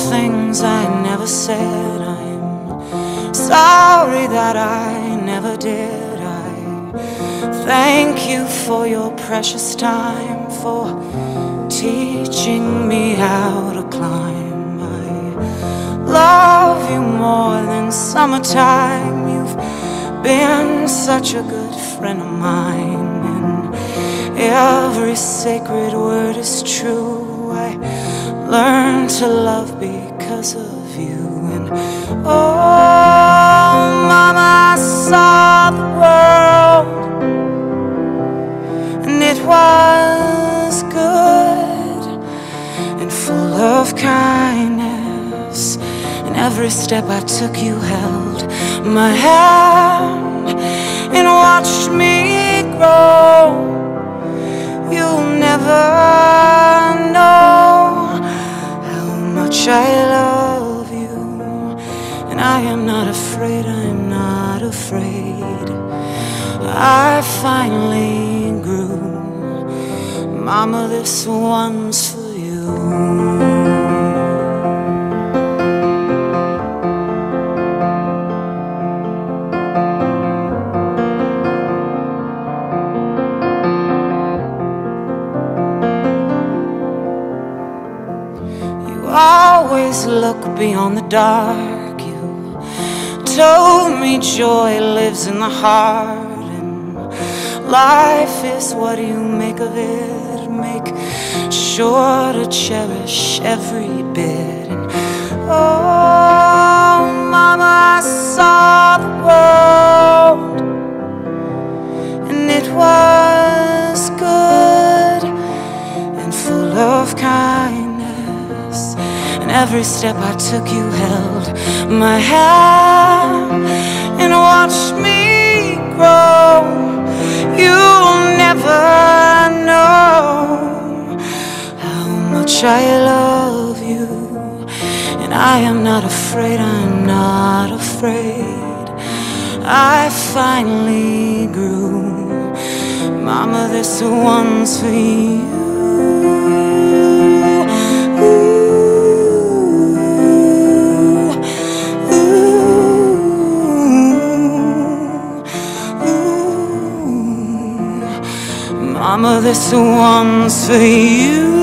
things I never said. I'm sorry that I never did. I thank you for your precious time, for teaching me how to climb. I love you more than summertime. You've been such a good friend of mine, and every sacred word is true. I learned to love because of you. And oh, Mama, I saw the world, and it was good and full of kindness. And every step I took, you held my hand and watched me grow. You'll never know how much I love you, and I am not afraid, I'm not afraid. I finally grew. Mama, this one's for you. Always look beyond the dark. You told me joy lives in the heart, and life is what you make of it. Make sure to cherish every bit. And oh, Mama, I saw the world, and it was good and full of kindness. And every step I took, you held my hand and watched me grow. You'll never know how much I love you, and I am not afraid, I'm not afraid. I finally grew. Mama, this one's for you. Mama, this one's for you.